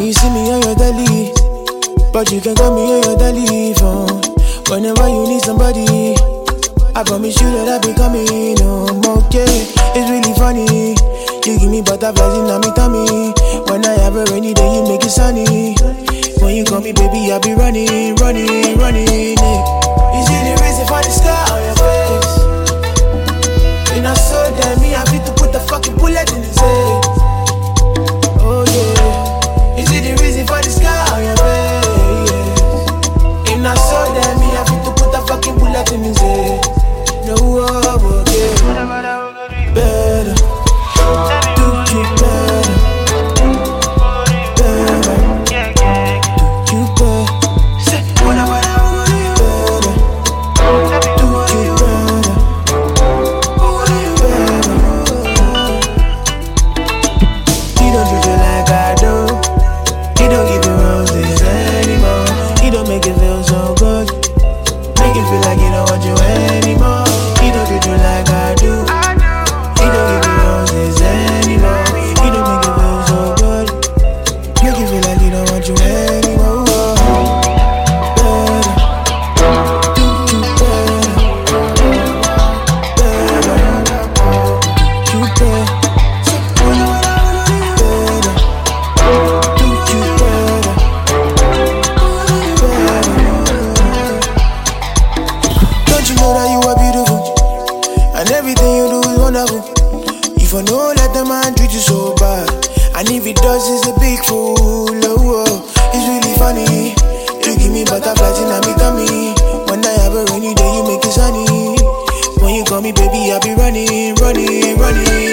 you see me on your daily, but you can call me on your daily phone. Whenever you need somebody, I promise you that I'll be coming home, okay? It's really funny, you give me butterflies in my tummy. When I have a rainy day, you make it sunny. When you call me baby, I'll be running, running, running. You see the reason for the scar on your face. And I saw that me, I need to put the fucking bullet in his head. Oh yeah. You see the reason for the scar on your face. And I saw that me, I need to put the fucking bullet in his head. No, oh, okay. Better. Do you better. Better. Do you better. Say, whatever. And if it does, it's a big fool. Oh, oh. It's really funny. You give me butterflies in my tummy. When I have a rainy day, you make it sunny. When you call me baby, I'll be running, running, running.